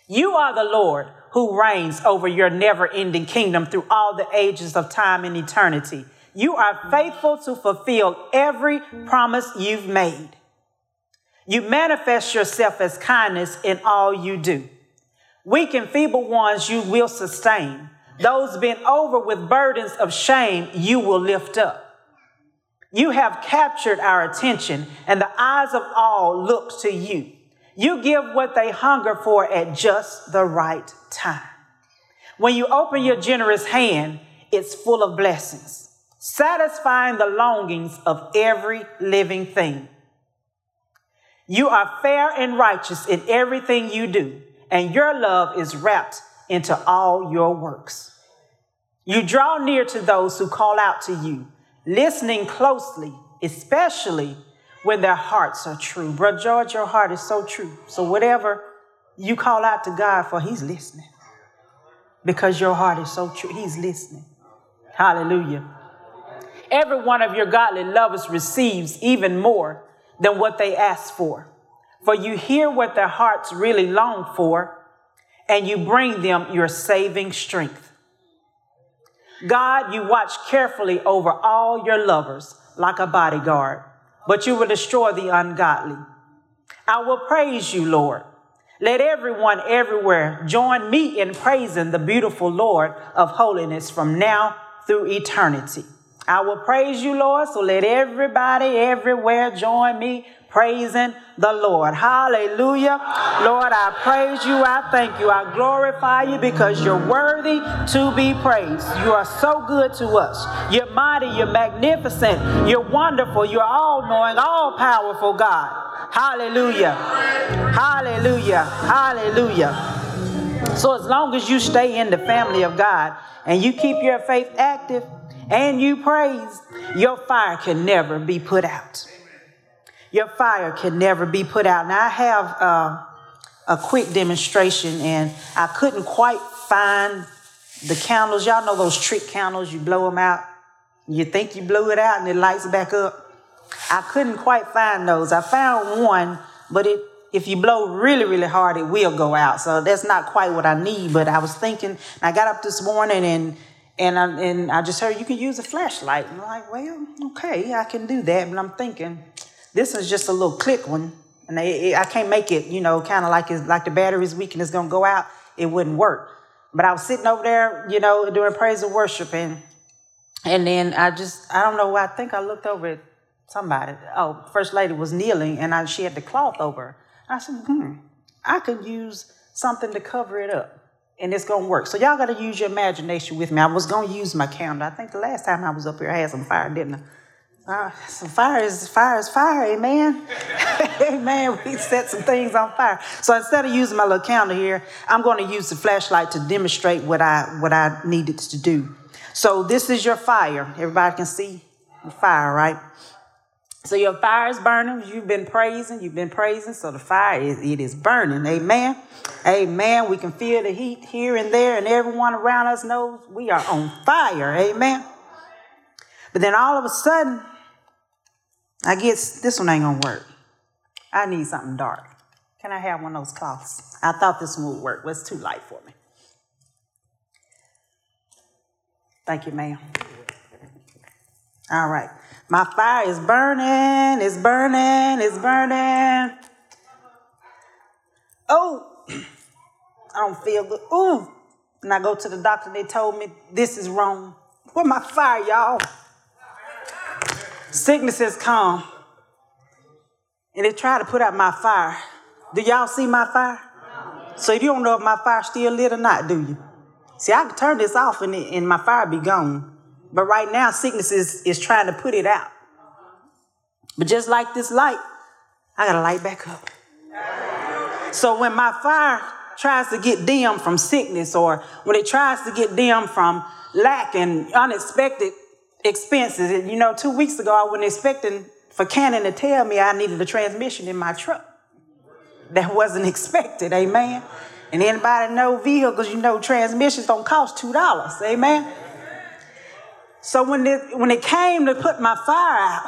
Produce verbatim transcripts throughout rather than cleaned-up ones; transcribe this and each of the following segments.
You are the Lord who reigns over your never-ending kingdom through all the ages of time and eternity. You are faithful to fulfill every promise you've made. You manifest yourself as kindness in all you do. Weak and feeble ones you will sustain. Those bent over with burdens of shame you will lift up. You have captured our attention, and the eyes of all look to you. You give what they hunger for at just the right time. When you open your generous hand, it's full of blessings, satisfying the longings of every living thing. You are fair and righteous in everything you do, and your love is wrapped into all your works. You draw near to those who call out to you, listening closely, especially when their hearts are true. Brother George, your heart is so true. So whatever you call out to God for, he's listening. Because your heart is so true, he's listening. Hallelujah. Every one of your godly lovers receives even more than what they ask for. For you hear what their hearts really long for, and you bring them your saving strength. God, you watch carefully over all your lovers like a bodyguard, but you will destroy the ungodly. I will praise you, Lord. Let everyone everywhere join me in praising the beautiful Lord of holiness from now through eternity. I will praise you, Lord, so let everybody everywhere join me praising the Lord. Hallelujah. Lord, I praise you. I thank you. I glorify you because you're worthy to be praised. You are so good to us. You're mighty. You're magnificent. You're wonderful. You're all-knowing, all-powerful God. Hallelujah. Hallelujah. Hallelujah. So as long as you stay in the family of God and you keep your faith active and you praise, your fire can never be put out. Your fire can never be put out. Now, I have uh, a quick demonstration, and I couldn't quite find the candles. Y'all know those trick candles, you blow them out. You think you blew it out, and it lights back up. I couldn't quite find those. I found one, but it, if you blow really, really hard, it will go out. So that's not quite what I need, but I was thinking, I got up this morning, and And I, and I just heard you can use a flashlight. And I'm like, well, okay, I can do that. But I'm thinking, this is just a little click one. And I, I can't make it, you know, kind of like it's, like the battery's weak and it's going to go out. It wouldn't work. But I was sitting over there, you know, doing praise and worship. And, and then I just, I don't know, I think I looked over at somebody. Oh, First Lady was kneeling and I, she had the cloth over her. I said, hmm, I could use something to cover it up. And it's going to work. So y'all got to use your imagination with me. I was going to use my candle. I think the last time I was up here, I had some fire, didn't I? Uh, some fire is fire is fire, amen? Amen. We set some things on fire. So instead of using my little candle here, I'm going to use the flashlight to demonstrate what I what I needed to do. So this is your fire. Everybody can see the fire, right? So your fire is burning. You've been praising. You've been praising. So the fire, is, it is burning. Amen. Amen. We can feel the heat here and there, and everyone around us knows we are on fire. Amen. But then all of a sudden, I guess this one ain't going to work. I need something dark. Can I have one of those cloths? I thought this one would work. Well, it's too light for me. Thank you, ma'am. All right. My fire is burning, it's burning, it's burning. Oh, I don't feel good. Ooh. And I go to the doctor, they told me this is wrong. Where my fire, y'all? Sickness has come. And they try to put out my fire. Do y'all see my fire? So you don't know if my fire still lit or not, do you? See, I can turn this off and, it, and my fire be gone. But right now, sickness is, is trying to put it out. But just like this light, I got to light back up. So when my fire tries to get dim from sickness, or when it tries to get dim from lack and unexpected expenses, and, you know, two weeks ago, I wasn't expecting for Canon to tell me I needed a transmission in my truck. That wasn't expected, amen? And anybody know vehicles, you know, transmissions don't cost two dollars, amen? So when it, when it came to put my fire out,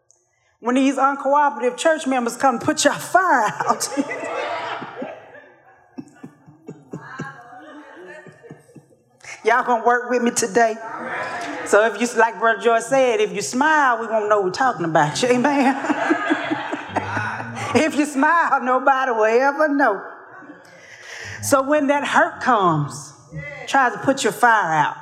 when these uncooperative church members come put your fire out, Y'all gonna work with me today? So if you, like Brother George said, if you smile, we won't know we're talking about you. Amen. If you smile, nobody will ever know. So when that hurt comes, try to put your fire out.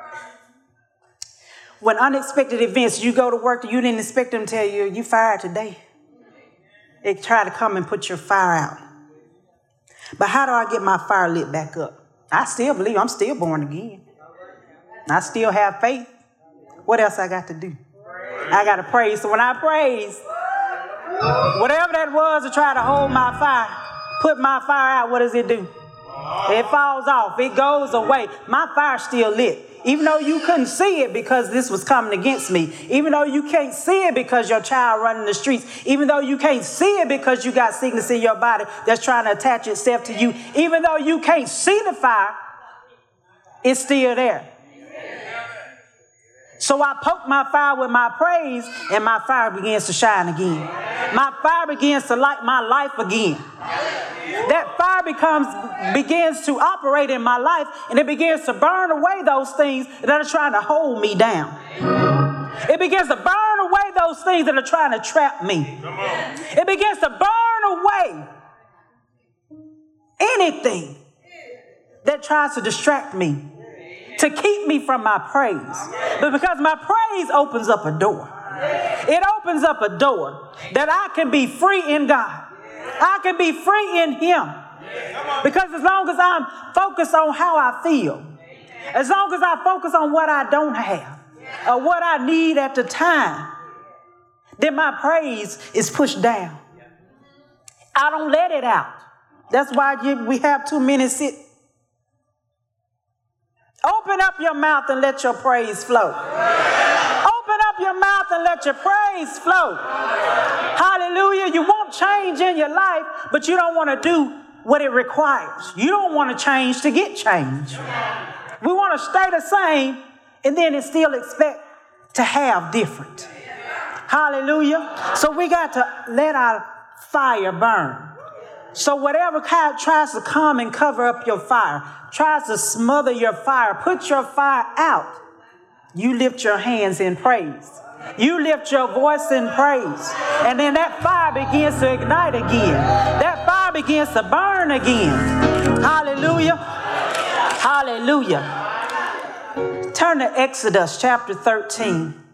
When unexpected events, you go to work, you didn't expect them to tell you, you fired today. They try to come and put your fire out. But how do I get my fire lit back up? I still believe I'm still born again. I still have faith. What else I got to do? I got to praise. So when I praise, whatever that was to try to hold my fire, put my fire out, what does it do? It falls off. It goes away. My fire's still lit. Even though you couldn't see it because this was coming against me. Even though you can't see it because your child running the streets. Even though you can't see it because you got sickness in your body that's trying to attach itself to you. Even though you can't see the fire, it's still there. So I poke my fire with my praise, and my fire begins to shine again. My fire begins to light my life again. That fire becomes begins to operate in my life, and it begins to burn away those things that are trying to hold me down. It begins to burn away those things that are trying to trap me. It begins to burn away anything that tries to distract me, to keep me from my praise. But because my praise opens up a door. It opens up a door that I can be free in God. I can be free in Him. Because as long as I'm focused on how I feel, as long as I focus on what I don't have, or what I need at the time, then my praise is pushed down. I don't let it out. That's why you, we have too many sit. Open up your mouth and let your praise flow. Open up your mouth and let your praise flow. Hallelujah. You want change in your life, but you don't want to do what it requires. You don't want to change to get change. We want to stay the same and then still expect to have different. Hallelujah. So we got to let our fire burn. So whatever tries to come and cover up your fire, tries to smother your fire, put your fire out, you lift your hands in praise. You lift your voice in praise. And then that fire begins to ignite again. That fire begins to burn again. Hallelujah. Hallelujah. Turn to Exodus chapter thirteen.